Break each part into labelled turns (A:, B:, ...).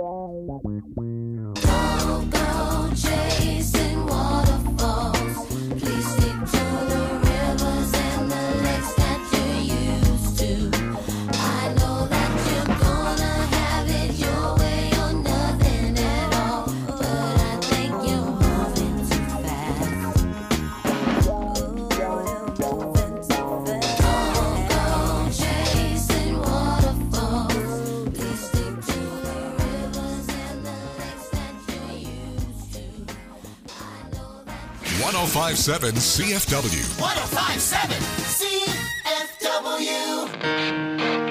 A: Don't go chasing waterfalls. Please stick to the rivers and the lakes that you're used to. I know that you're gonna have it your way or nothing at all, but I think you're moving too fast. Oh, you're moving too fast. Don't go chasing waterfalls. Please stick to the rivers and the lakes that you're used to. I know that
B: 1057 CFW.
C: 1057 CFW.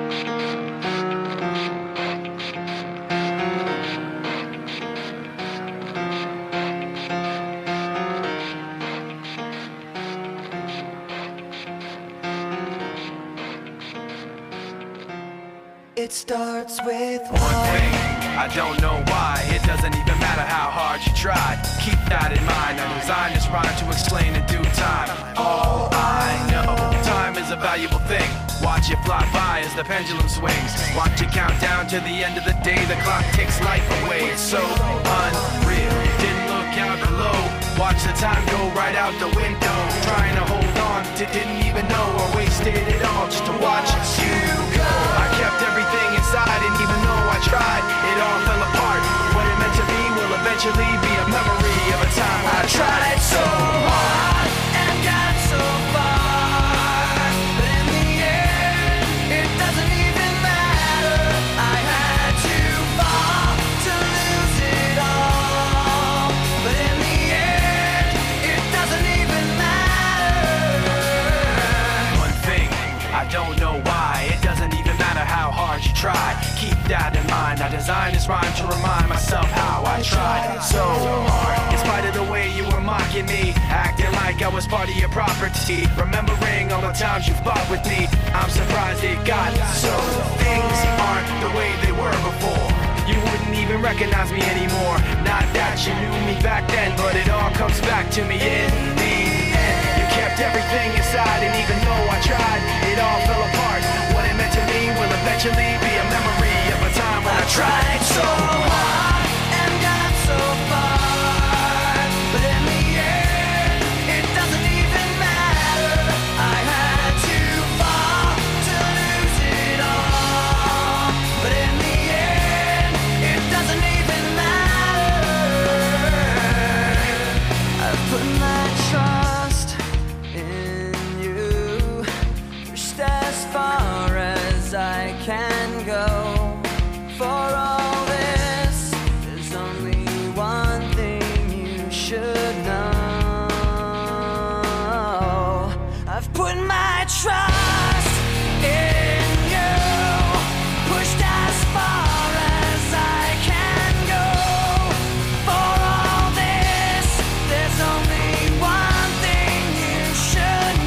D: It starts with
E: One thing, I don't know why. It doesn't even matter how hard you try. Keep that in mind. I designed this rhyme to explain in due time. All I know, time is a valuable thing. Watch it fly by as the pendulum swings. Watch it count down to the end of the day. The clock takes life away. It's so unreal. Didn't look out below. Watch the time go right out the window. Trying to hold on to didn't even know I wasted it all just to watch you go. I kept everything inside, and even though I tried, it all fell apart. What it meant to be will eventually be a memory of a time I tried so hard and got so far, but in the end, it doesn't even matter. I had to fall to lose it all, but in the end, it doesn't even matter. One thing, I don't know why. It doesn't even matter how hard you try. Keep that in mind. I designed this rhyme to remind myself how I tried so hard. In spite of the way you were mocking me, acting like I was part of your property, remembering all the times you fought with me, I'm surprised it got so. Things aren't the way they were before. You wouldn't even recognize me anymore. Not that you knew me back then, but it all comes back to me in the end. You kept everything inside, and even though I tried, it all fell apart. What it meant to me will eventually be a memory of a time when I tried so hard and got so far, but in the end, it doesn't even matter. I had to fall to lose it all, but in the end, it doesn't even matter. I've put my trust in you, pushed as far as I can go. For all this, there's only one thing you should know. I've put my trust in you, pushed as far as I can go. For all this, there's only one thing you should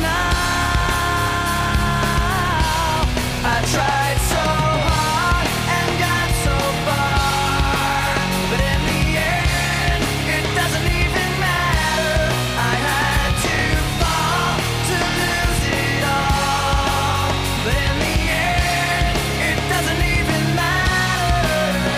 E: know. I tried so hard and got so far, but in the end, it doesn't even matter. I had to fall to lose it all, but in the end, it doesn't even matter.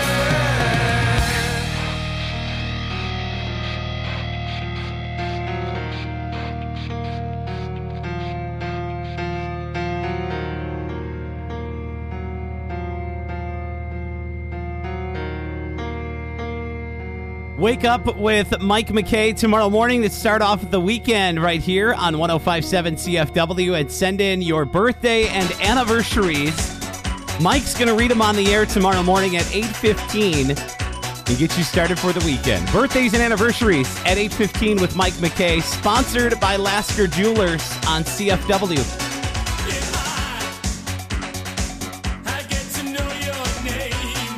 F: Wake up with Mike McKay tomorrow morning to start off the weekend right here on 1057 CFW, and send in your birthday and anniversaries. Mike's going to read them on the air tomorrow morning at 8:15 and get you started for the weekend. Birthdays and anniversaries at 8:15 with Mike McKay, sponsored by Lasker Jewelers on CFW.
G: I get to know your name.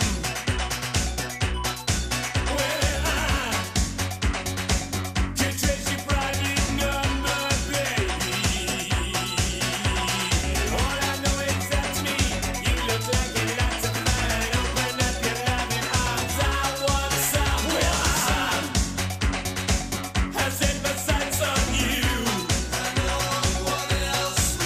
G: Well, I can trace your private number, baby. All I know is that's me. You look like a lot of fun. Open up your loving arms. I want some. Well, I set my sights on you. I know what else.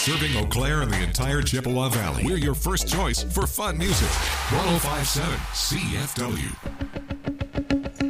B: Serving Eau Claire and the entire Chippewa Valley. We're your first choice for fun music. 1057 CFW.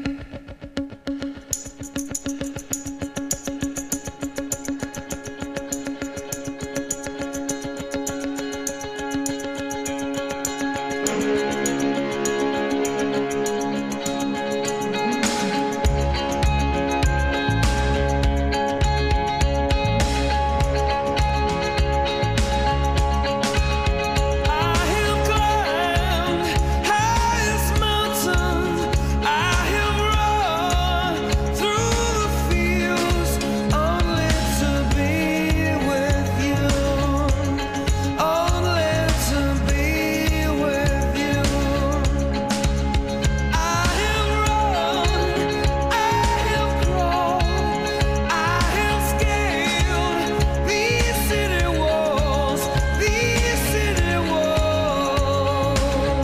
G: I have climbed highest mountain. I have run through the fields only to be with you. Only to be with you. I have run, I have crawled, I have scaled these city walls, these city walls,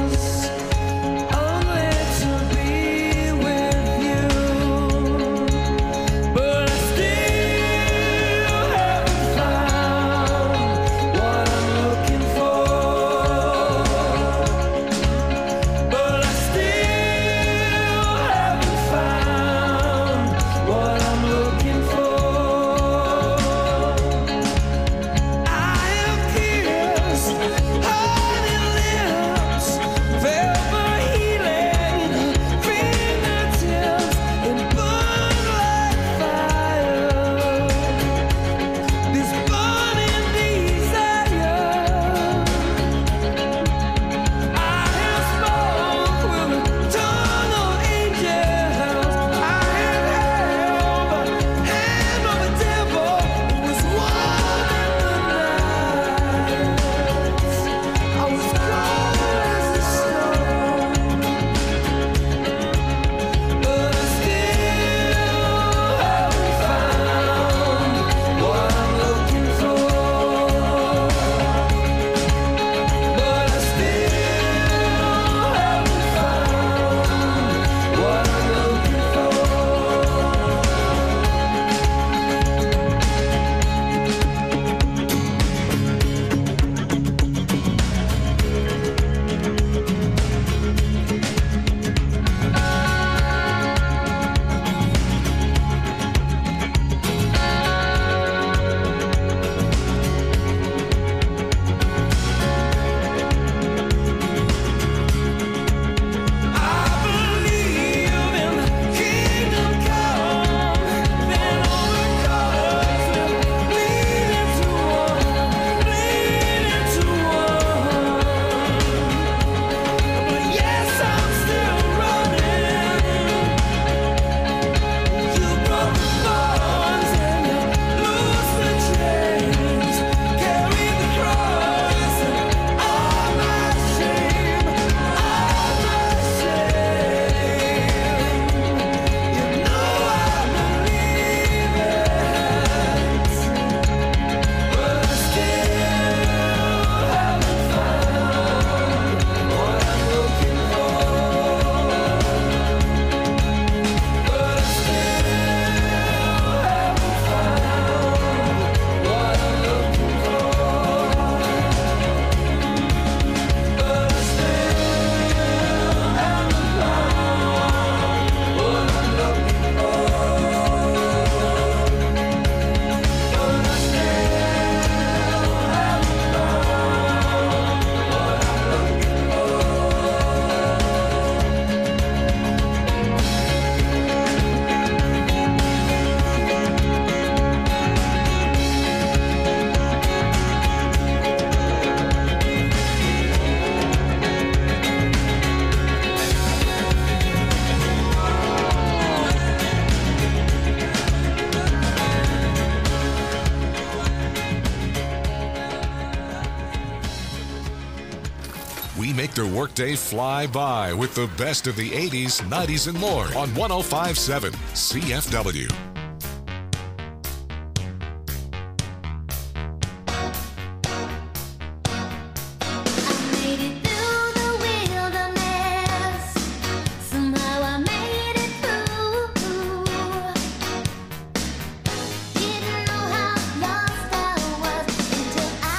G: only to be with you. But I still haven't found what I'm looking for. But I still haven't found what I'm looking for. I have kissed honey lips, velvet healing fingertips, and burn like fire. This burning desire. I have spoke with a tongue of angels. I have held the hand of a devil who was warm in the night. I was cold as a stone, but I still haven't found what I'm looking for. But I still haven't found what I'm looking for. I believe in the kingdom come, then all the colors will bleed into one, bleed into one. But yes, I'm still running. You broke the bonds and you loose the chains, carry the cross and all my shame, all my shame. You know I believe it, but I still haven't found what I'm looking for. But I still haven't found what I'm looking for. But I still haven't found what I'm looking
B: We make their workday fly by with the best of the 80s, 90s, and more on 1057 CFW.
A: I made it through the wilderness. Somehow I made it through. Didn't know how lost I was until I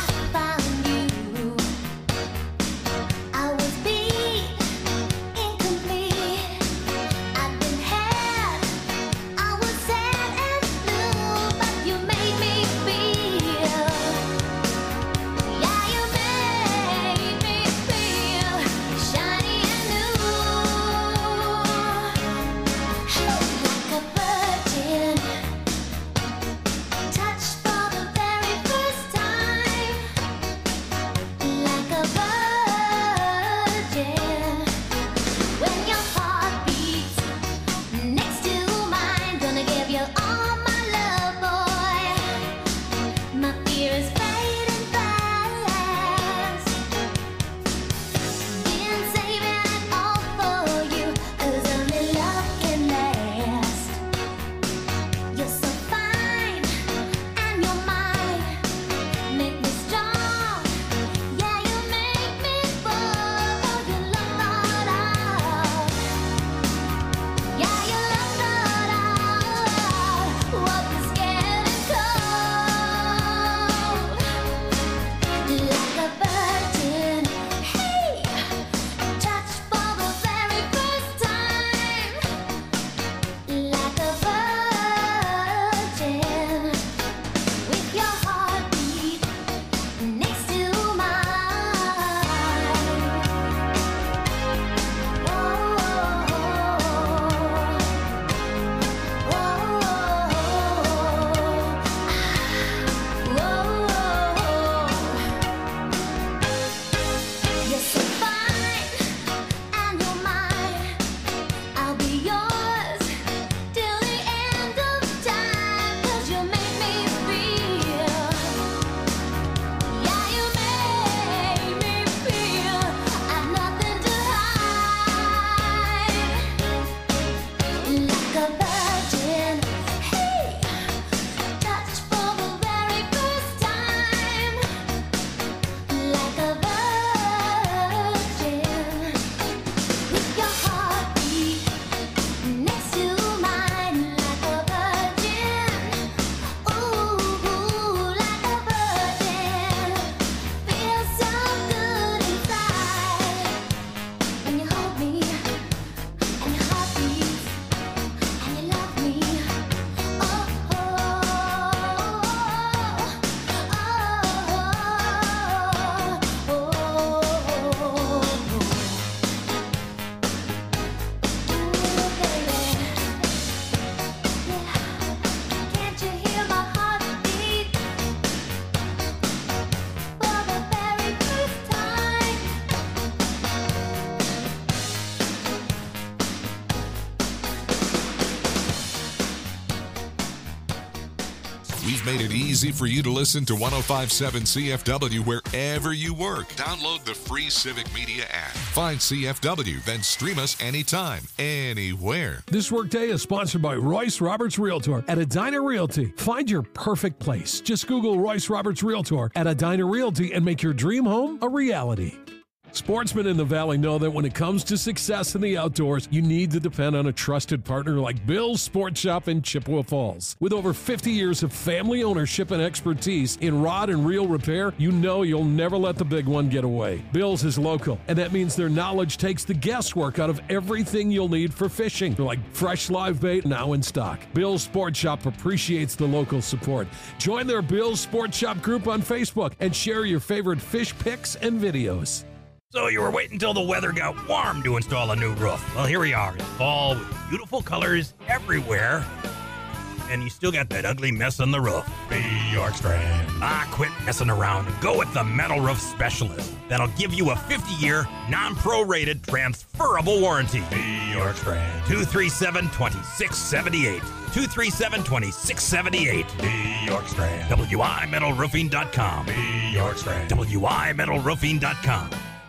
B: We've made it easy for you to listen to 105.7 CFW wherever you work. Download the free Civic Media app. Find CFW, then stream us anytime, anywhere.
D: This workday is sponsored by Royce Roberts Realtor at Edina Realty. Find your perfect place. Just Google Royce Roberts Realtor at Edina Realty and make your dream home a reality. Sportsmen in the Valley know that when it comes to success in the outdoors, you need to depend on a trusted partner like Bill's Sports Shop in Chippewa Falls. With over 50 years of family ownership and expertise in rod and reel repair, you know you'll never let the big one get away. Bill's is local, and that means their knowledge takes the guesswork out of everything you'll need for fishing, like fresh live bait now in stock. Bill's Sports Shop appreciates the local support. Join their Bill's Sports Shop group on Facebook and share your favorite fish pics and videos.
H: So you were waiting until the weather got warm to install a new roof. Well, here we are in fall with beautiful colors everywhere. And you still got that ugly mess on the roof. Be York Strand. Quit messing around and go with the Metal Roof Specialist. That'll give you a 50-year, non-prorated, transferable warranty. Be York Strand. 237-2678. 237-2678. Be York Strand. WIMetalroofing.com. Be York Strand. WIMetalroofing.com.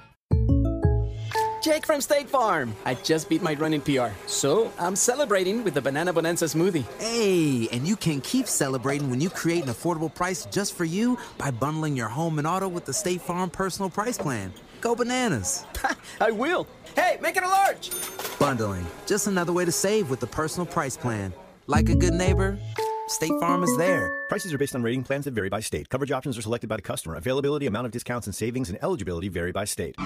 I: Jake from State Farm. I just beat my running PR, so I'm celebrating with the Banana Bonanza smoothie.
J: Hey, and you can keep celebrating when you create an affordable price just for you by bundling your home and auto with the State Farm Personal Price Plan. Go bananas.
I: I will. Hey, make it a large.
J: Bundling, just another way to save with the Personal Price Plan. Like a good neighbor, State Farm is there.
K: Prices are based on rating plans that vary by state. Coverage options are selected by the customer. Availability, amount of discounts and savings, and eligibility vary by state.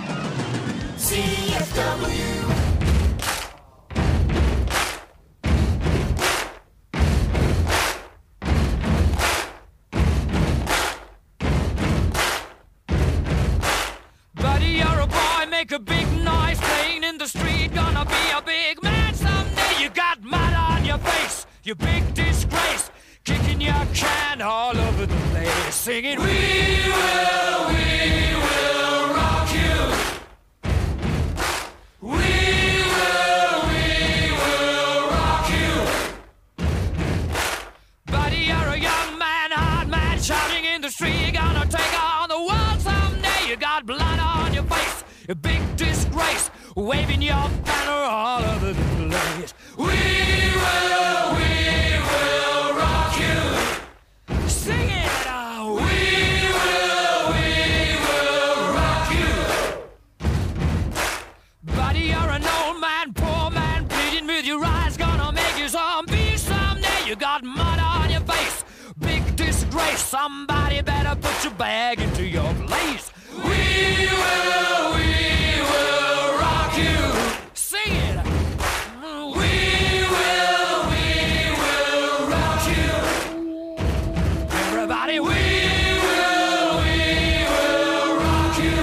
A: CFW.
G: Buddy, you're a boy, make a big noise playing in the street. Gonna be a big man someday. You got mud on your face, you big disgrace. Kicking your can all over the place. Singing, we will rock you. We will rock you. Buddy, you're a young man, hard man, shouting in the street. You're gonna take on the world someday. You got blood on your face, a big disgrace, waving your banner all over the place. We will rock you. Sing it out. We will rock you. Buddy, you're an old man, poor man, pleading with your eyes, gonna make you zombie someday. You got mud on your face, big disgrace. Somebody better put your bag into your place. We will rock you. Sing it. We will rock you. Everybody, we will rock you.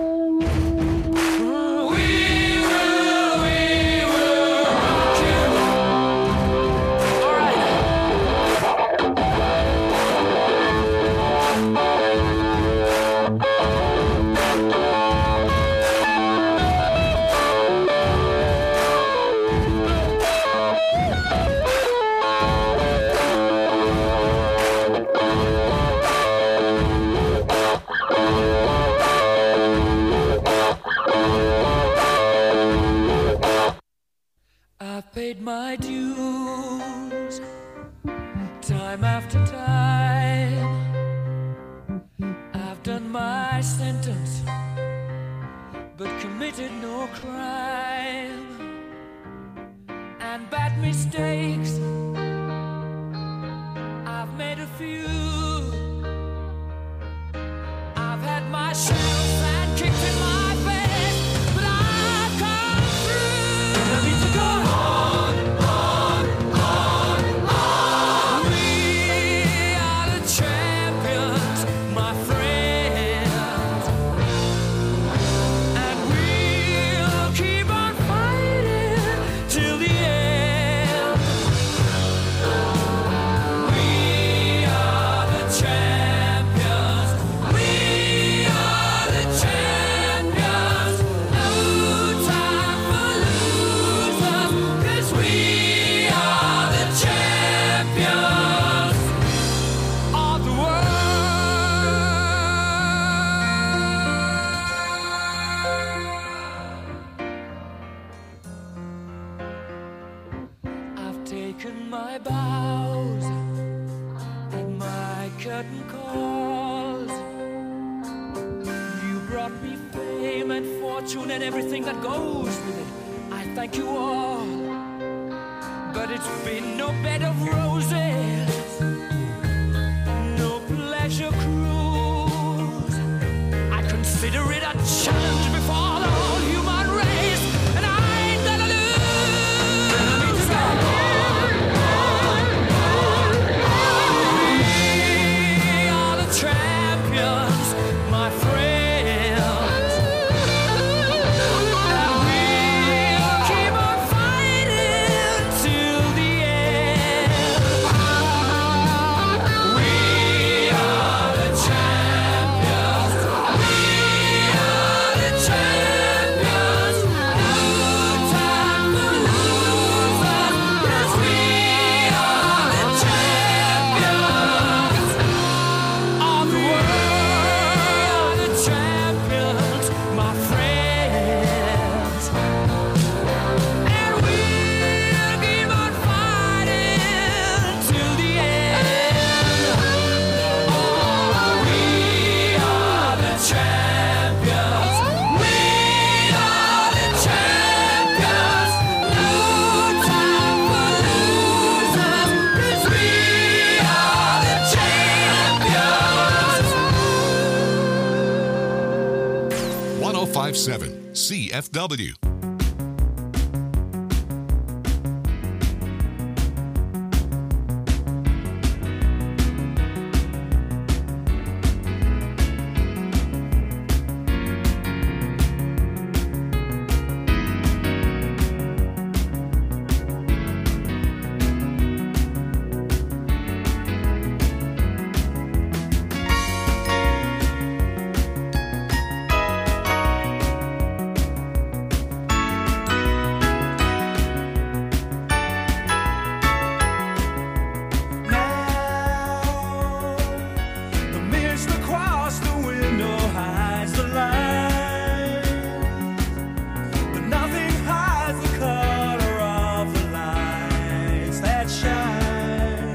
G: We will rock you. All right. I've paid my dues time after time. I've done my sentence, but committed no crime. And bad mistakes, I've made a few. I've had my shells and kicked in my face, but I've come through. And I need to go on. We are the champions, my friends, and we'll keep on fighting till the end. We are the champions. We are the curtain calls. You brought me fame and fortune and everything that goes with it. I thank you all, but it's been no bed of roses, no pleasure cruise. I consider it a challenge before the whole human race, and I ain't gonna lose. We are the champions, my friends, and we'll keep on fighting till the end. We are the champions. We are the champions. No time for losers, 'cause we are the champions of the world. The champions, my friends, and we'll keep on fighting till the end. Oh, we are the champions. We are the champions. No time for losers, 'cause we are the champions.
B: 1057 CFW.
G: The mist across the window hides the light, but nothing hides the color of the lights that shine.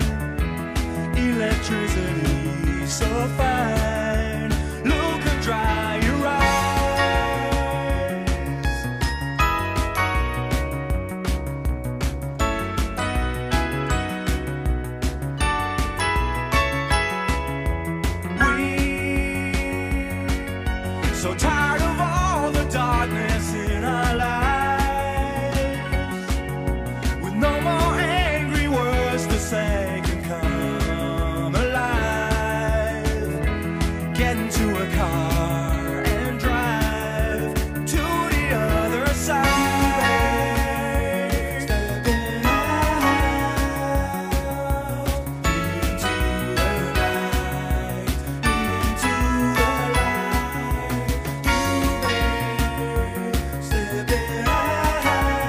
G: Electricity so fine, look and dry your eyes. So tired of all the darkness in our lives, with no more angry words to say can come alive. Get into a car and drive to the other side. Stepping out into the light, into the light. Stepping out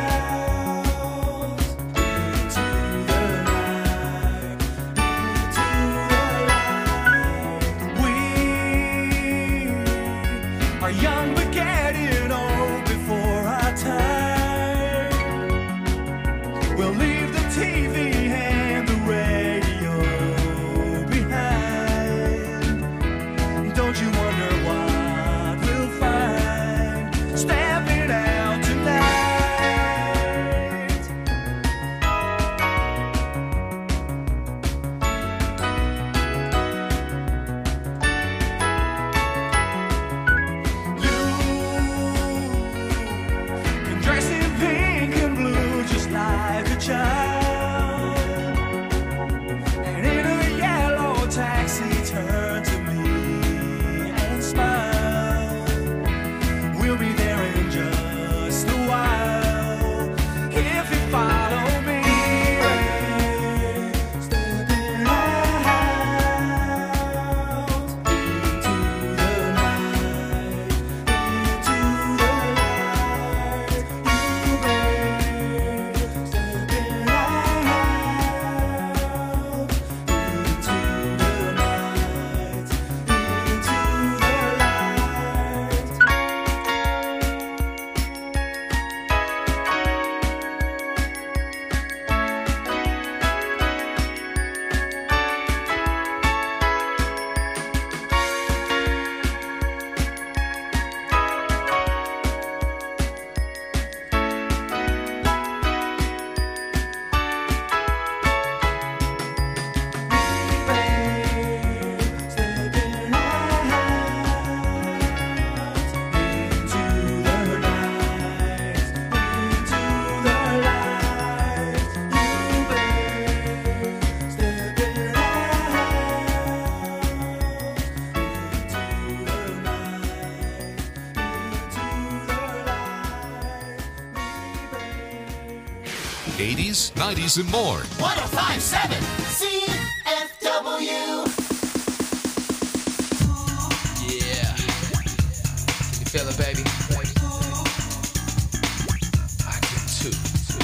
G: into the light, into the light. We are young but getting old before our time. We'll leave the TV and the radio behind. Don't you wonder what we'll find stepping out tonight? You
B: 80s, 90s, and more.
C: 1057 CFW.
E: Yeah. Can you feel it, baby? I can too.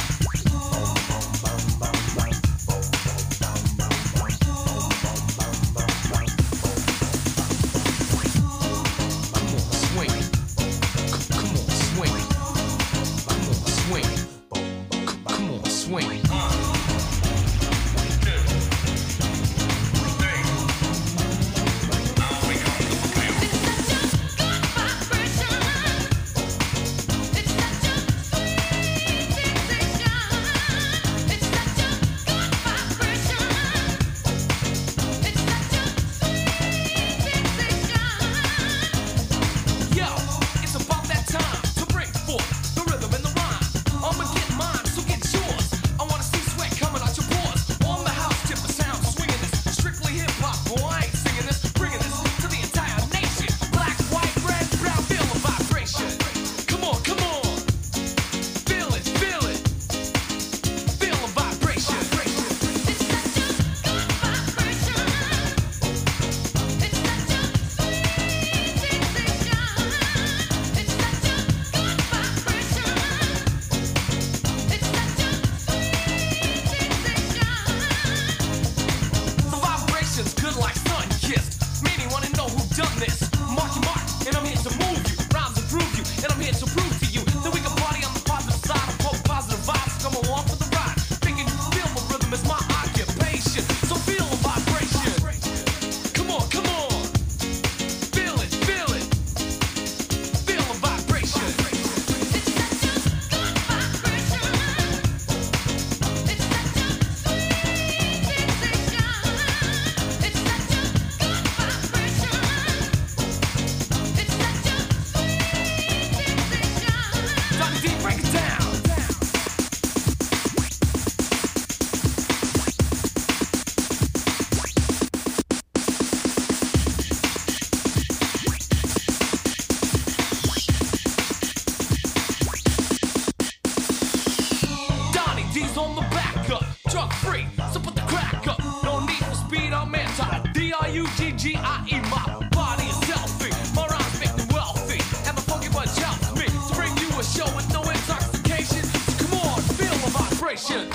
G: D-R-U-G-G-I-E, my body is healthy. My rhymes make me wealthy. And the funky bunch helps me to bring you a show with no intoxication. So come on, feel the vibration.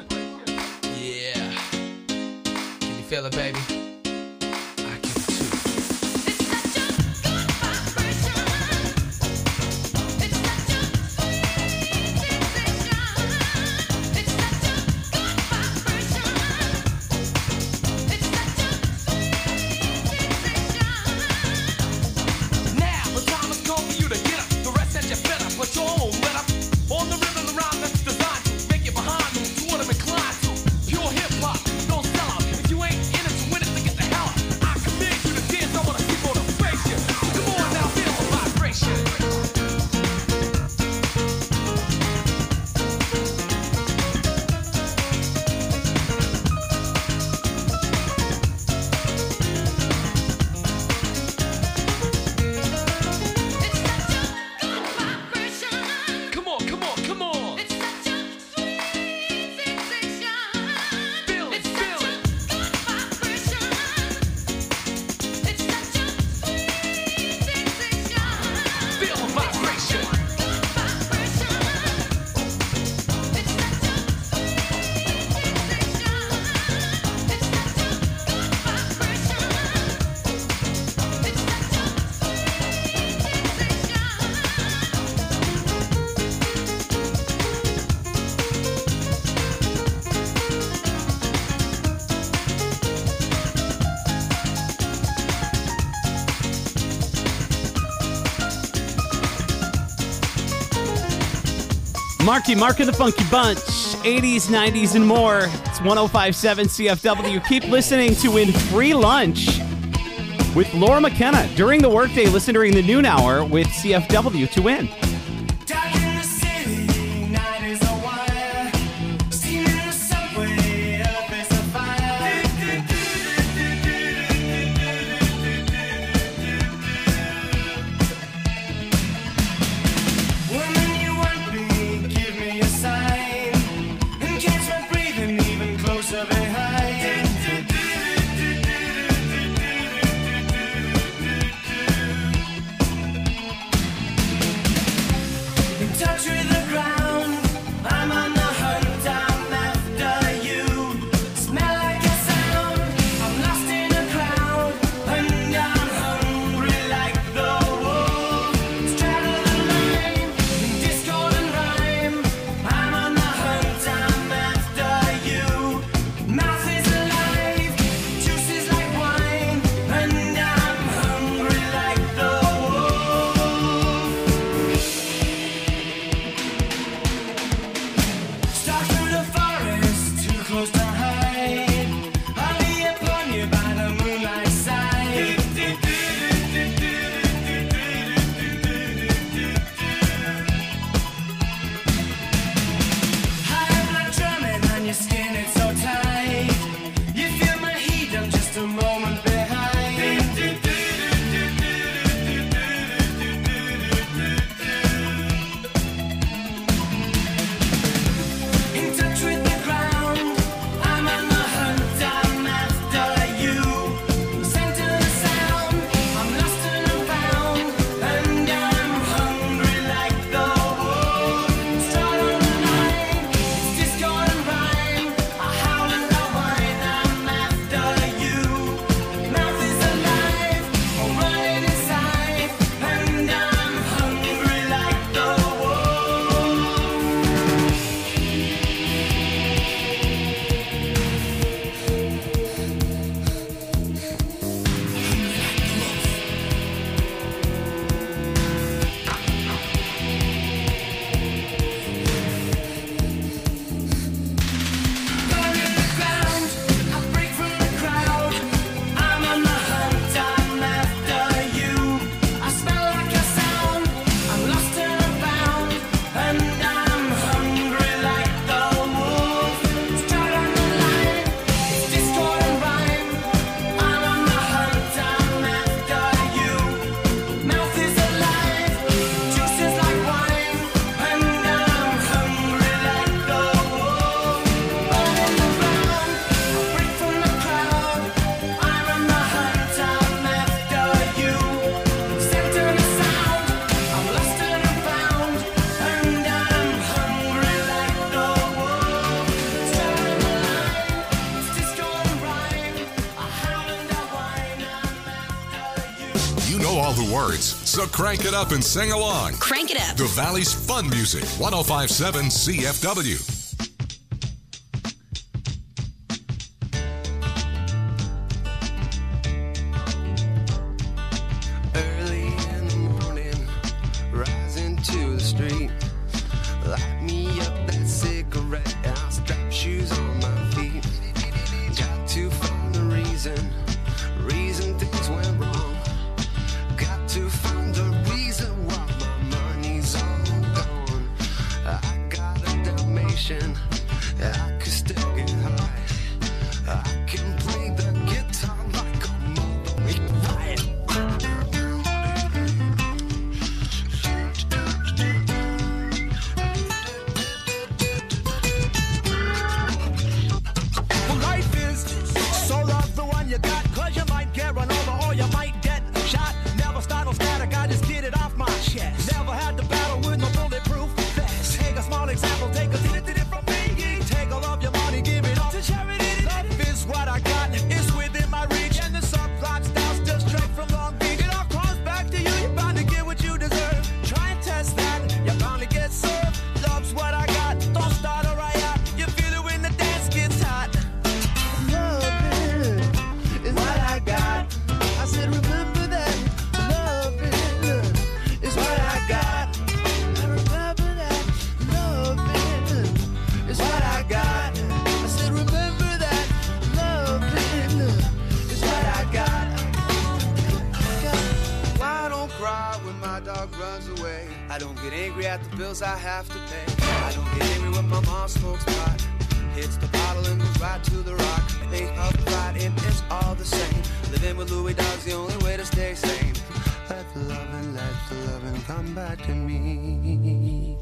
E: Yeah. Can you feel it, baby? I can too.
G: Now the time has come for you to get up. The rest that you better put your own let up. On the rhythm, the rhyme that's designed to make you behind them to what I'm inclined to. Pure hip hop, no sellout. If you ain't in it to win it, then get the hell out. I command you to dance. I wanna see motivation. So come on now, feel the vibration. Come on, come on, come on. It's such a sweet sensation. Feel it, feel it. Vibration. It's such a sweet sensation. Feel the vibration. Vibration. It's such a sweet sensation. It's such a vibration. It's such a
F: Marky Mark of the Funky Bunch, 80s, 90s, and more. It's 105.7 CFW. Keep listening to win free lunch with Laura McKenna. During the workday, listen during the noon hour with CFW to win.
G: Down in the city, night is a wire. Steam in the subway, earth is a fire. Woman, you want me, give me a sign. And
B: You know all the words, so crank it up and sing along.
L: Crank it up.
B: The Valley's fun music, 105.7 CFW.
G: Early in the morning, rising to the street. Light me up that cigarette, and I'll strap shoes on my feet. Got to find the reason things went wrong. Got to find the reason why my money's all gone. I got a Dalmatian, I could still get high. I can play the guitar like a mother riot.
M: Well, life is so love the one you got, 'cause you might get run over or you might get shot. Never start no static, I just get it off my chest. Never had to battle with no bulletproof vest. Take a small example, take a it from me. Take all of your money, give it all to charity. Love is what I got, it's within my reach. And the subplot styles just straight from Long Beach. It all comes back to you, you're bound to get what you deserve. Try and test that, you're bound to get served. Love's what I got, don't start a riot. You feel it when the dance gets hot. Love is what I got. I said remember that. Love is what I got. I remember that. Love is what I got. I said remember that. Love is what I got.
G: I don't cry when my dog runs away. I don't get angry at the bills I have to pay. I don't get angry when my mom smokes pot. Hits the bottle and goes right to the rock. They up right in, it's all the same. Living with Louis Dog's the only way to stay sane. Let the loving come back to me.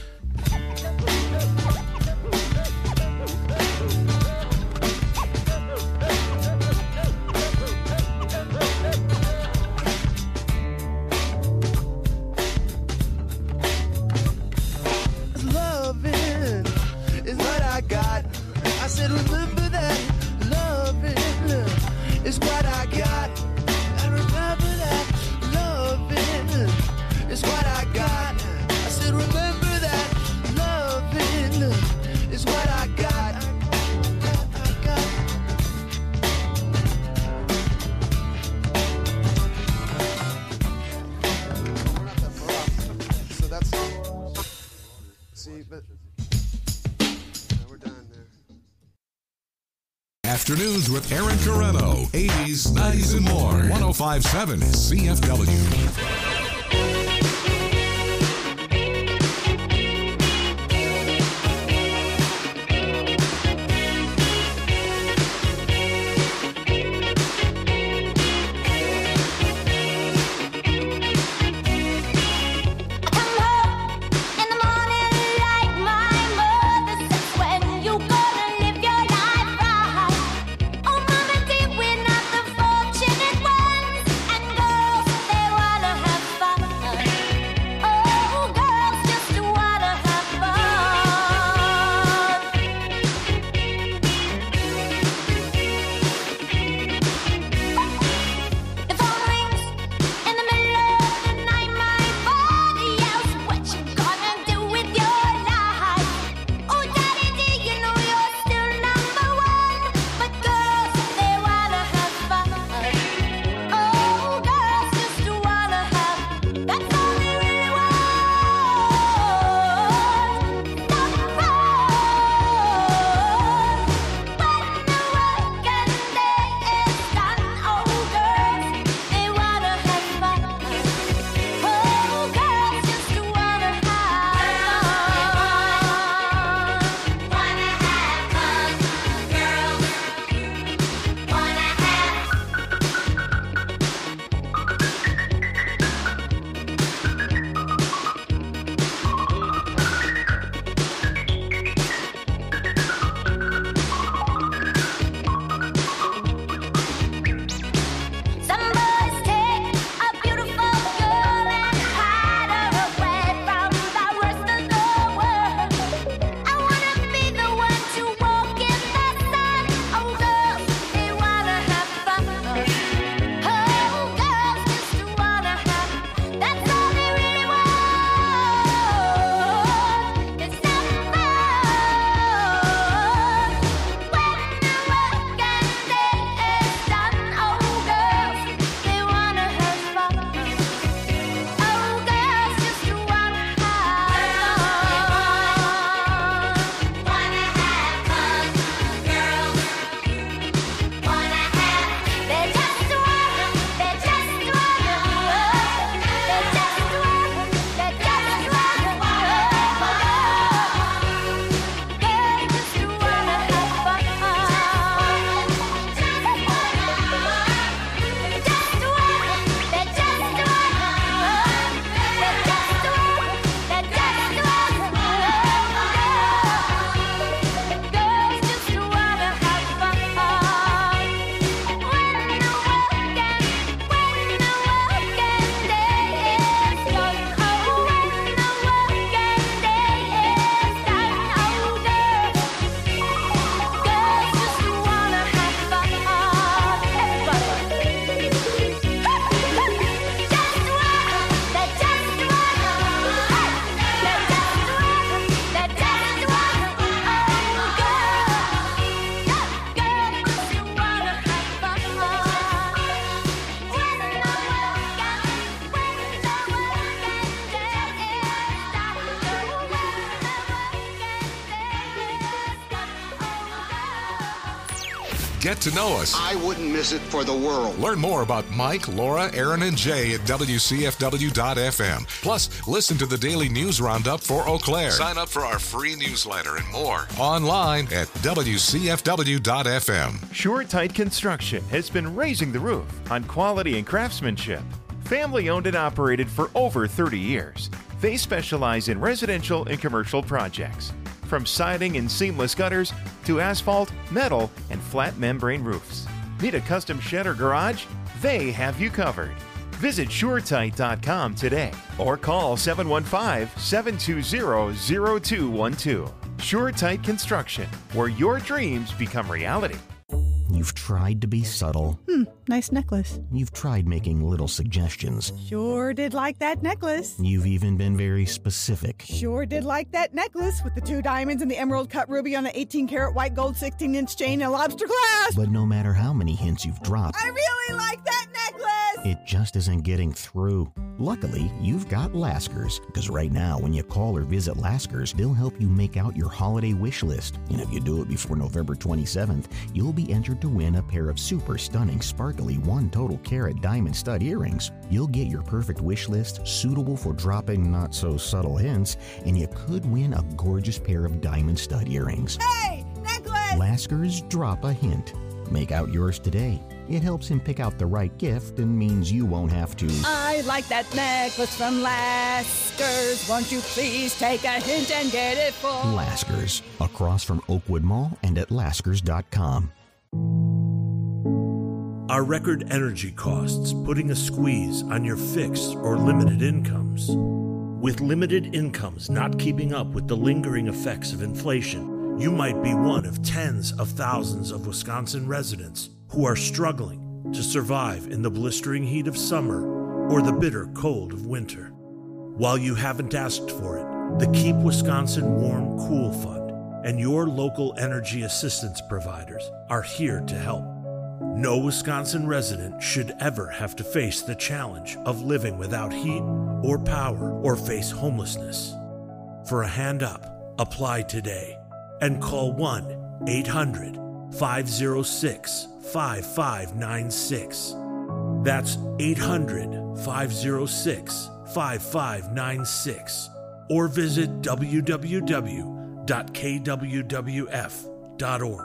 M: Loving is what I got. I said remember that. Loving is what I got. I remember that. Loving is what I got. I said remember that. Loving is what I got. I got.
G: So that's see, but we're done there.
B: Afternoons with Aaron Carreno, 80s, 90s, and more. 105.7 CFW.
A: In the morning, like my mother says, when you gonna live your life right? Oh, mama dear, we're not the fortunate ones, and girls, they wanna have
B: Get to know us.
C: I wouldn't miss it for the world.
B: Learn more about Mike, Laura, Aaron, and Jay at WCFW.FM. Plus, listen to the daily news roundup for Eau Claire. Sign up for our free newsletter and more online at WCFW.FM.
L: SureTight Construction has been raising the roof on quality and craftsmanship. Family owned and operated for over 30 years. They specialize in residential and commercial projects, from siding and seamless gutters to asphalt, metal, and flat membrane roofs. Need a custom shed or garage? They have you covered. Visit SureTight.com today or call 715-720-0212. SureTight Construction, where your dreams become reality.
N: You've tried to be subtle.
O: Nice necklace.
N: You've tried making little suggestions.
O: Sure did like that necklace.
N: You've even been very specific.
O: Sure did like that necklace with the 2 diamonds and the emerald cut ruby on an 18-karat white gold 16-inch chain and a lobster clasp.
N: But no matter how many hints you've dropped,
O: I really like that necklace.
N: it just isn't getting through. Luckily, you've got Laskers, because right now, when you call or visit Laskers, they'll help you make out your holiday wish list. And if you do it before November 27th, you'll be entered to win a pair of super stunning, sparkly 1 total carat diamond stud earrings. You'll get your perfect wish list, suitable for dropping not so subtle hints, and you could win a gorgeous pair of diamond stud earrings.
O: Hey, necklace!
N: Laskers Drop a Hint. Make out yours today. It helps him pick out the right gift and means you won't have to.
O: I like that necklace from Laskers. Won't you please take a hint and get it for
N: Laskers, across from Oakwood Mall and at Laskers.com.
P: Are record energy costs putting a squeeze on your fixed or limited incomes? With limited incomes not keeping up with the lingering effects of inflation, you might be one of tens of thousands of Wisconsin residents who are struggling to survive in the blistering heat of summer or the bitter cold of winter. While you haven't asked for it, the Keep Wisconsin Warm Cool Fund and your local energy assistance providers are here to help. No Wisconsin resident should ever have to face the challenge of living without heat or power or face homelessness. For a hand up, apply today and call 1-800-506-5596. That's 800-506-5596. Or visit www.kwwf.org.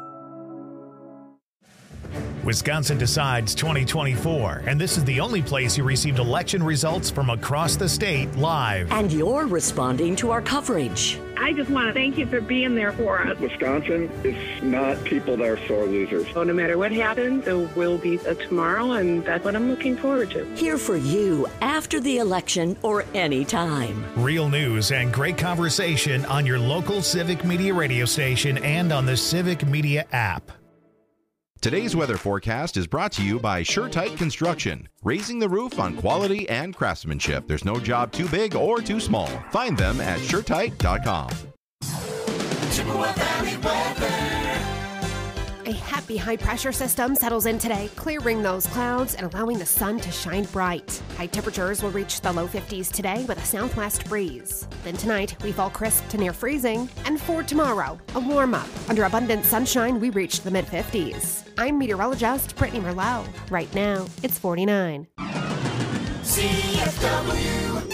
Q: Wisconsin Decides 2024, and this is the only place you received election results from across the state live.
R: And you're responding to our coverage.
S: I just want to thank you for being there for us.
T: Wisconsin is not people that are sore losers.
S: So no matter what happens, there will be a tomorrow, and that's what I'm looking forward to.
R: Here for you after the election or any time.
Q: Real news and great conversation on your local Civic Media radio station and on the Civic Media app.
U: Today's weather forecast is brought to you by SureTight Construction, raising the roof on quality and craftsmanship. There's no job too big or too small. Find them at SureTight.com.
V: Chippewa Valley weather. A happy high-pressure system settles in today, clearing those clouds and allowing the sun to shine bright. High temperatures will reach the low 50s today with a southwest breeze. Then tonight, we fall crisp to near freezing. And for tomorrow, a warm-up. Under abundant sunshine, we reach the mid-50s. I'm meteorologist Brittany Merlot. Right now, it's 49.
A: CFW.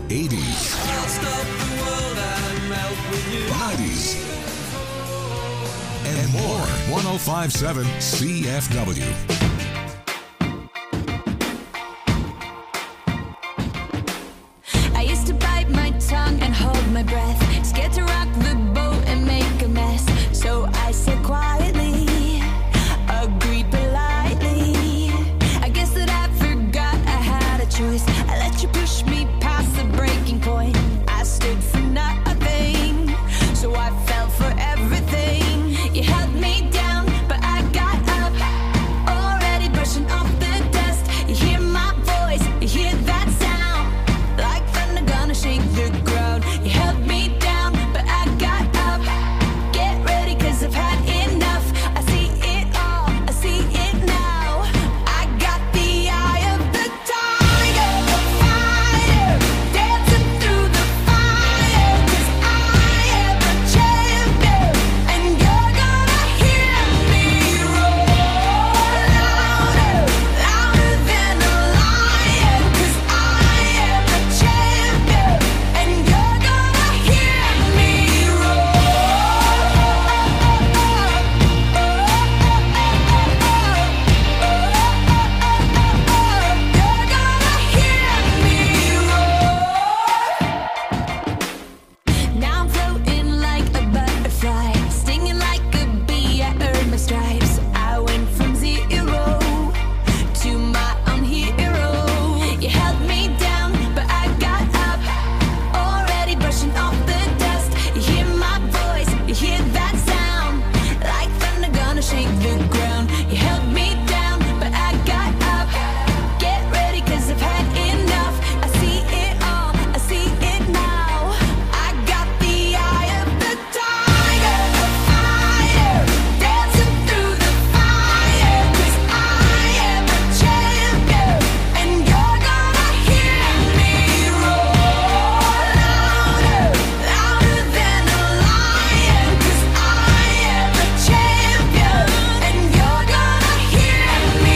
B: 80s,
G: I'll stop the world and melt with you.
B: 90s, and more. 105.7 CFW.
A: I used to bite my tongue and hold my breath, scared to rock the boat and make a mess. So I said quietly, agreed politely. I guess that I forgot I had a choice. I let you push me past the breaking point. I stood for nothing, so I fell for everything. You held me down, but I got up, already brushing off the dust. You hear my voice, you hear that sound, like thunder gonna shake the ground. You held me down, but I got up. Get ready, 'cause I've had enough. I see it all, I see it now. I got the eye of the tiger, the fire, dancing through the fire. 'Cause I am a champion, and you're gonna hear me roar louder, louder than a lion. 'Cause I am a champion, and you're gonna hear me Now I'm floating like a butterfly, stinging like a bee. I earned my stripes. I went from zero to my own hero. You held me down, but I got up, already brushing off the dust. You hear my voice, you hear that sound, like thunder gonna shake the ground. You held me down, but I got up. Get ready, 'cause I've had enough. I see it all, I see it now. I got the eye of the tiger, the fire, dancing through the fire. 'Cause I am a champion, and you're gonna hear me roar louder, louder than a lion. 'Cause I am a champion, and you're gonna hear me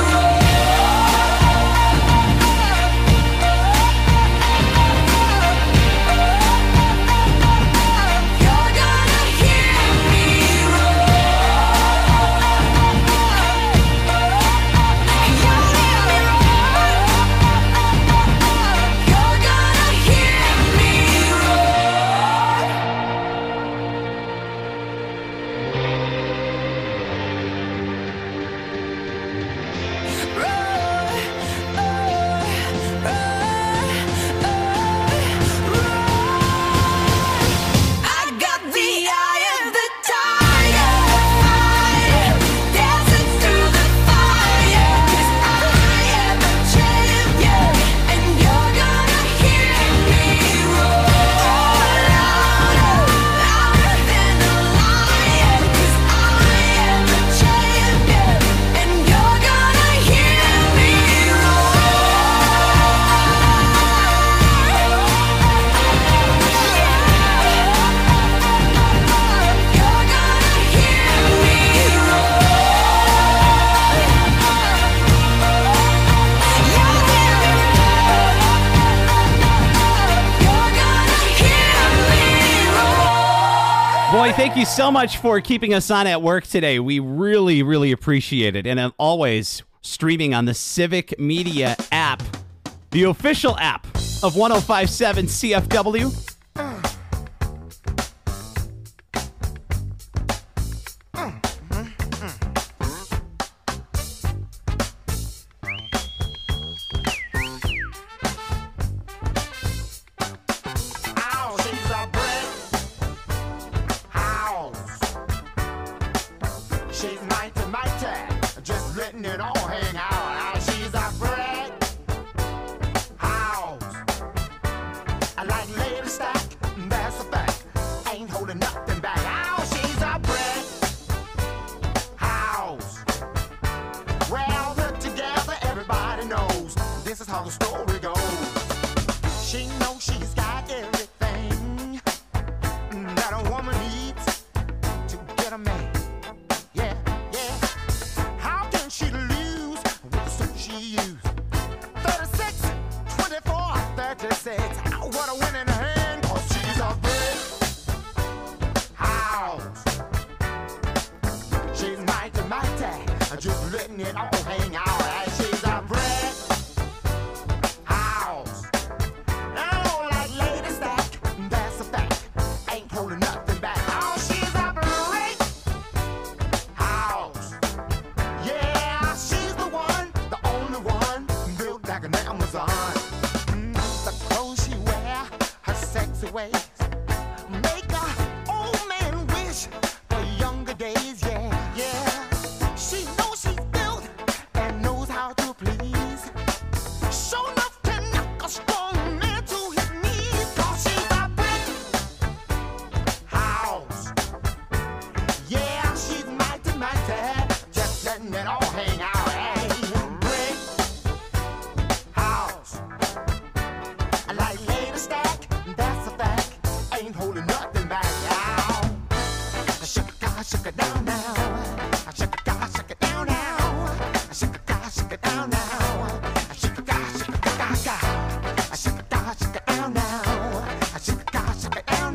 A: I got the eye of the tiger, fire, dancing through the fire. 'Cause I am a champion, and you're gonna hear me roar louder, louder than a lion. 'Cause I am a champion, and you're gonna hear me
F: Boy, thank you so much for keeping us on at work today. We really, really appreciate it. And I'm always streaming on the Civic Media app, the official app of 105.7 CFW.
M: Ow, she's a brick house. She's mighty, just letting it all hang out. Ow, she's a brick house. I like Lady Stack, that's a fact. Ain't holding nothing back. Ow, she's a brick house. Well, put together, everybody knows this is how the story goes. She knows she's got everything that a woman needs to get a man. Yeah, yeah. How can she lose with the suit she used? 36, 24, 36. Ow, letting it all hang out. And she's a brick house. Oh, like lady stack, that's a fact. Ain't holding nothing back. Oh, she's a brick house. Yeah, she's the one, the only one, built like an Amazon. The clothes she wear, her sexy ways, make a old man wish for younger days. Yeah, yeah. She knows she's built and knows how to please. Show enough to knock a strong man to his knees. 'Cause she's a brick house. Yeah, she's mighty, mighty, just letting it all hang out. Hey, brick house. I like lady stack, that's a fact. Ain't holding nothing back. Ow. Shake it down now. Shake it down now. Shake it down now. Shake it down now. Shake it down now. Shake it down now. Shake it down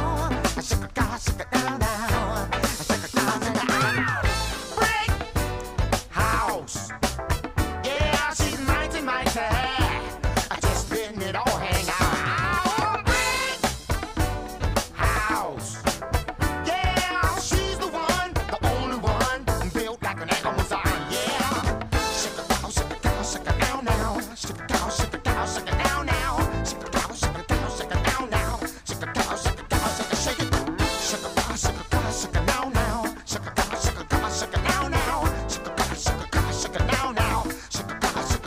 M: now. Brick house. Yeah, she's mighty, mighty. Just letting it all hang out. Brick house. Yeah, she's the one, the only one, built like an Amazon. Yeah. Shake it down now. Shake it down now. Shake it down now. Shake it down now. Shake it down now. Shake it down now. Shake it down, shake it. Shake it down now. Shake it now now. Shake it now now. Shake it now now. Shake it now now. Shake it.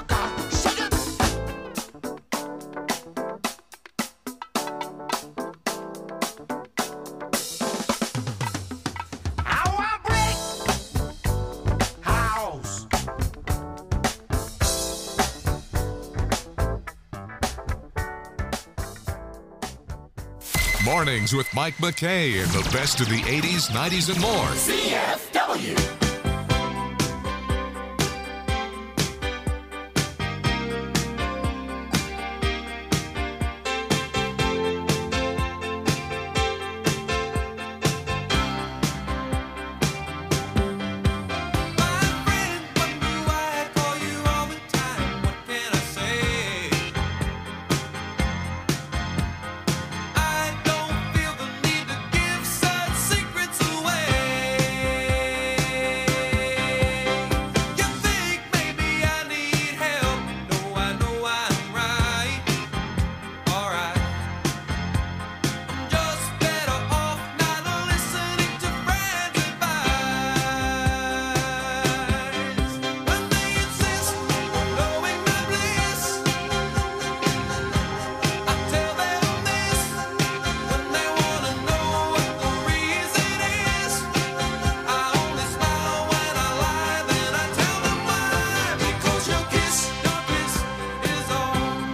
M: Our brick house.
B: Mornings with Mike McKay and the best of the 80s, 90s, and more.
M: CFW.